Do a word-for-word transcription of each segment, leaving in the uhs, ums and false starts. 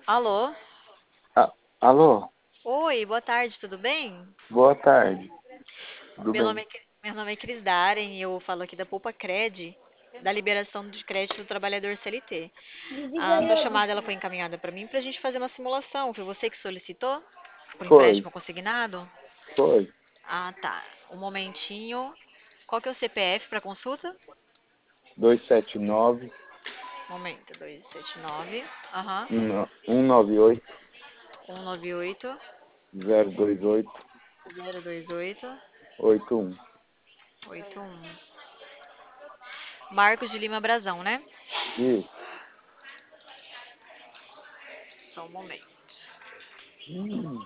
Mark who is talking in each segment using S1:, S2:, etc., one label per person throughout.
S1: Alô?
S2: Ah, alô,
S1: Oi, boa tarde, tudo bem?
S2: boa tarde, tudo
S1: Meu nome
S2: bem?
S1: é, Cri- meu nome é Cris Daren e eu falo aqui da Poupa Cred, da liberação de crédito do trabalhador C L T. A sua chamada ela foi encaminhada para mim para a gente fazer uma simulação. Foi você que solicitou? Por
S2: Foi,
S1: empréstimo consignado?
S2: foi.
S1: Ah, tá. Um momentinho. Qual que é o C P F para consulta?
S2: Dois sete nove,
S1: Momento, dois sete nove. Aham.
S2: um nove oito,
S1: um nove oito
S2: zero dois oito,
S1: zero dois oito
S2: oito um.
S1: oito um. Marcos de Lima Brazão, né?
S2: Isso.
S1: Só um momento.
S2: Hum,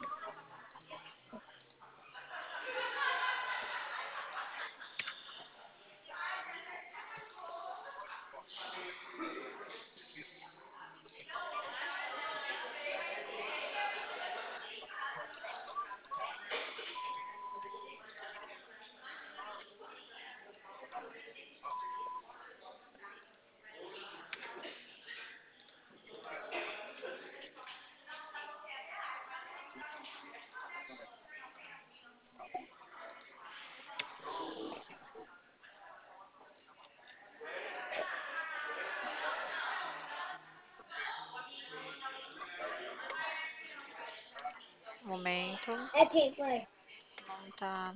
S1: Um momento. Não tá.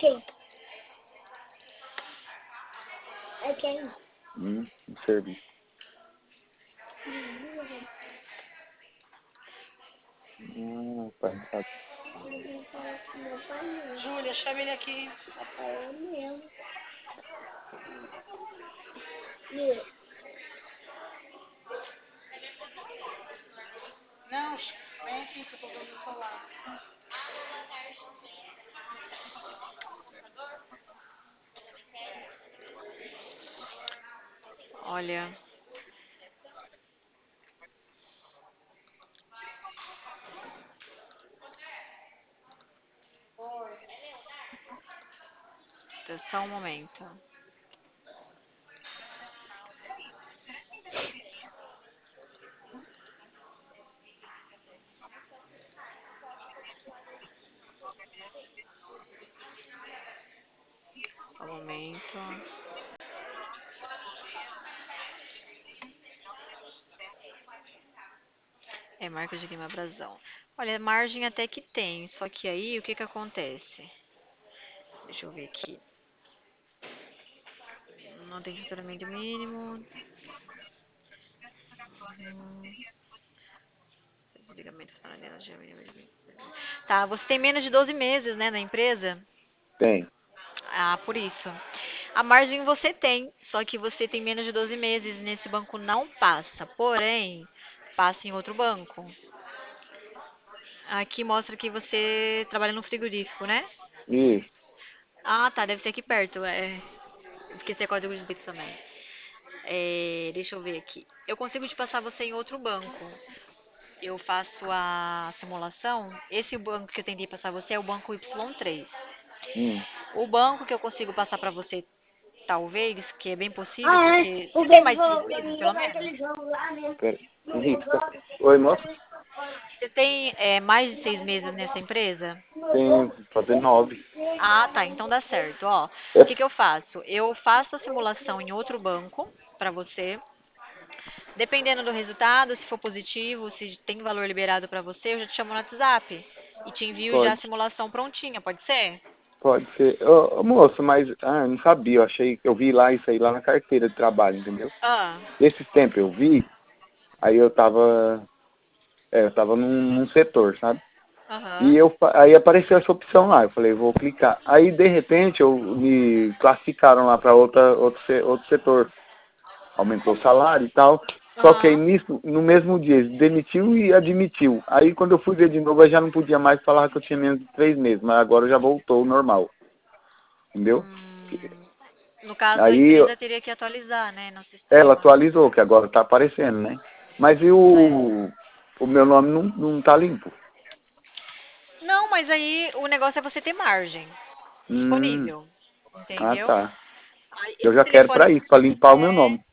S2: hum, serviço. Ah, pai, não sabe.
S1: Júlia, chama ele aqui. Não, vem aqui que eu tô dando o celular. Olha, só um momento. Só um momento. É Marcos de Lima Brazão. Olha, margem até que tem, só que aí o que que acontece? Deixa eu ver aqui. Não tem faturamento mínimo. Hum, desligamento funcionário, já- Tá, você tem menos de doze meses, né, na empresa?
S2: Tem.
S1: Ah, por isso. A margem você tem, só que você tem menos de doze meses e nesse banco não passa. Porém, passa em outro banco. Aqui mostra que você trabalha no frigorífico, né?
S2: Isso.
S1: Ah, tá, deve ser aqui perto. É, eu esqueci a código de Pix também. É, deixa eu ver aqui. Eu consigo te passar você em outro banco. Eu faço a simulação. Esse banco que eu tentei passar você é o banco Y três.
S2: Hum,
S1: O banco que eu consigo passar para você, talvez, que é bem possível, porque você tem mais de seis meses, pelo menos?
S2: pera. Henrique, tá- Oi, moço?
S1: Você tem é, mais de seis meses nessa empresa?
S2: Tem fazer nove.
S1: Ah, tá. Então dá certo. Ó, o que que
S2: É,
S1: eu faço? Eu faço a simulação em outro banco para você. Dependendo do resultado, se for positivo, se tem valor liberado para você, eu já te chamo no WhatsApp e te envio já a
S2: pode,
S1: simulação prontinha, pode ser?
S2: pode ser. Ô, ô, moço, mas ah, eu não sabia, eu achei, eu vi lá isso aí lá na carteira de trabalho, entendeu?
S1: Ah,
S2: Esse tempo eu vi, aí eu tava, é, eu tava num, num setor, sabe? E
S1: aham.
S2: eu, fa- aí apareceu essa opção lá, eu falei, vou clicar. Aí, de repente, eu me classificaram lá para outra, outro, se- outro setor. Aumentou o salário e tal. Só que aí,
S1: Aham.
S2: nisso, no mesmo dia, ele demitiu e admitiu. Aí, quando eu fui ver de novo, eu já não podia mais falar que eu tinha menos de três meses, mas agora já voltou ao normal, entendeu?
S1: Hum, no caso, a
S2: Aí,
S1: empresa teria que atualizar, né, no
S2: ela
S1: sistema.
S2: atualizou, que agora tá aparecendo, né? Mas e
S1: É.
S2: o, o meu nome não, não tá limpo.
S1: Não, mas aí o negócio é você ter margem
S2: Hum,
S1: disponível,
S2: ah,
S1: entendeu?
S2: tá.
S1: Aí,
S2: Eu
S1: esse
S2: já quero
S1: telefone
S2: para isso, para limpar o meu nome.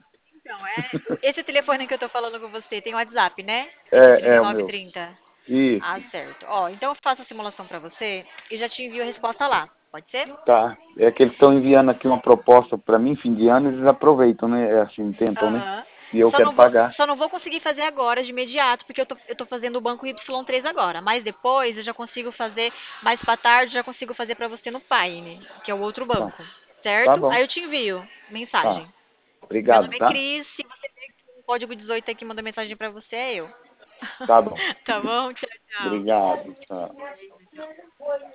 S1: Então, é. Esse telefone que eu tô falando com você tem WhatsApp, né? Esse
S2: É, é o
S1: trinta e nove
S2: meu.
S1: trinta.
S2: Isso,
S1: Ah, certo. Ó, então eu faço a simulação pra você e já te envio a resposta lá. Pode ser?
S2: tá. É que eles estão enviando aqui uma proposta pra mim, fim de ano, eles aproveitam, né? É assim, tentam, né?
S1: Aham.
S2: E eu
S1: Só
S2: quero
S1: não vou,
S2: pagar.
S1: só não vou conseguir fazer agora de imediato, porque eu tô, eu tô fazendo o banco Y três agora. Mas depois eu já consigo fazer, mais pra tarde, já consigo fazer pra você no Paine, que é o outro
S2: Tá,
S1: banco.
S2: tá
S1: Certo?
S2: bom.
S1: Aí eu te envio
S2: Tá.
S1: mensagem. Meu
S2: Obrigado,
S1: nome é
S2: tá?
S1: Cris. Se você ver que o código dezoito aqui manda mensagem pra você, é eu.
S2: Tá bom.
S1: Tá bom? Tchau, tchau.
S2: Obrigado. Tchau.
S1: Beijo, tchau.